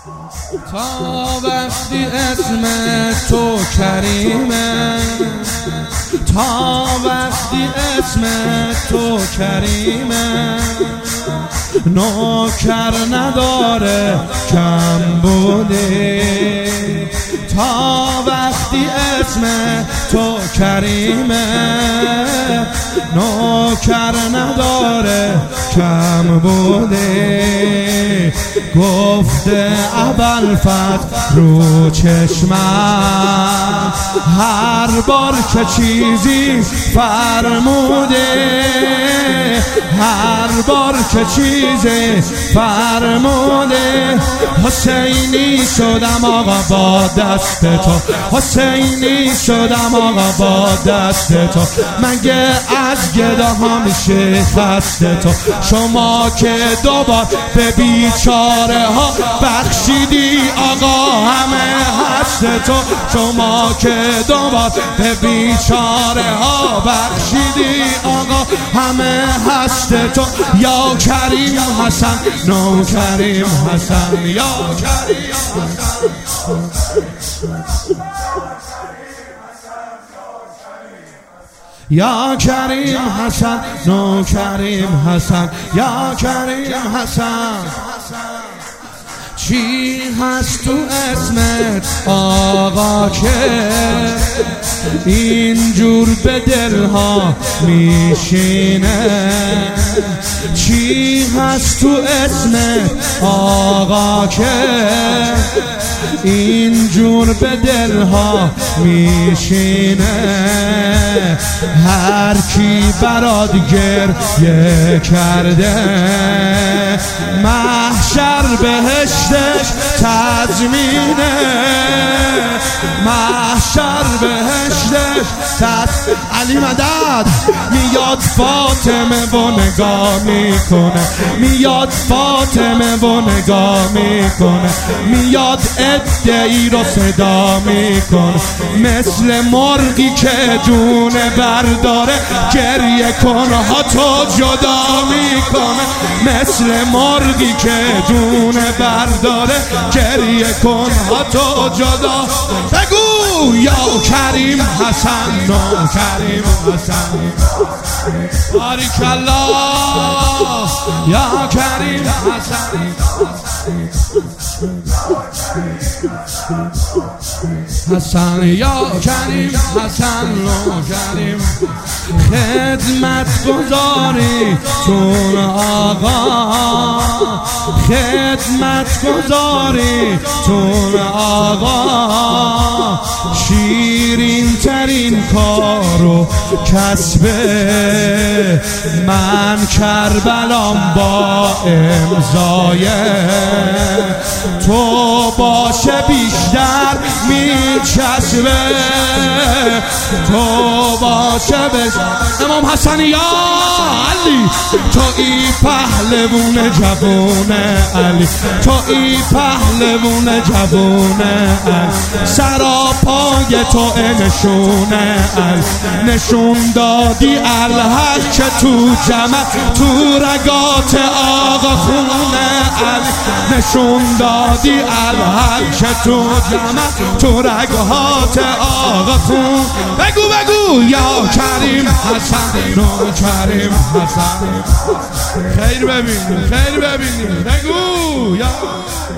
تا وقتی اسم تو کریمه، تا وقتی اسم تو کریمه، نوکر نداره کم بوده. تا وقتی اسم تو کریمه، نوکر نداره کم بوده. گفته ابوالفتح رو چشمم هر بار که چیزی فرموده، هر بار که چیزی فرموده. حسینی شدم آقا با دست تو، حسینی شدم آقا با دست تو. مگه از گداها میشه خسته تو؟ شما که دوبار به بیچاره ها بخشیدی آقا همه هست تو. شما که دوبار به بیچاره ها بخشیدی آقا همه هست تو. یا کریم حسن نو کریم حسن، یا کریم حسن. یا کریم حسن نو کریم حسن، یا کریم حسن. چی هست تو اسمت آقا که اینجور به دلها میشینه؟ چی هست تو اسمت آقا که اینجور به دلها میشینه؟ هر کی برات گریه کرده محشر بهشتش تضمینه، محشر بهشتش علی مدد. میاد فاطمه و نگاه میکنه، میاد فاطمه و نگاه میکنه، میاد ادعی رو صدا میکنه. مثل مرغی که جونه برداره گریه کن ها تو جدا میکنه. مثل مرغی که جونه برداره گریه کن ها تو جدا. بگو یا کریم حسن نو کریم حسن. باریکالله یا کریم حسن. حسن یا کریم حسن نو کریم. خدمت گذاری تون آقا، خدمت گذاری تون آقا. شیرین ترین کارو کسبه من کربلام با امضای تو باشه بیشتر میچسبه، تو باشه بیشتر. امام حسن یا علی توی پهلوون جوون علی، توی پهلوون جوون علی. سراپای تو نشون علی، نشون دادی الحق که تو جمع تو رگات آقا خونه علی. نشون دادی الحق که تو جمع تو رگات آقا خون. بگو بگو یا کریم حسن نو کریم حسن. خیر ببینیم، خیر ببینیم. بگو یا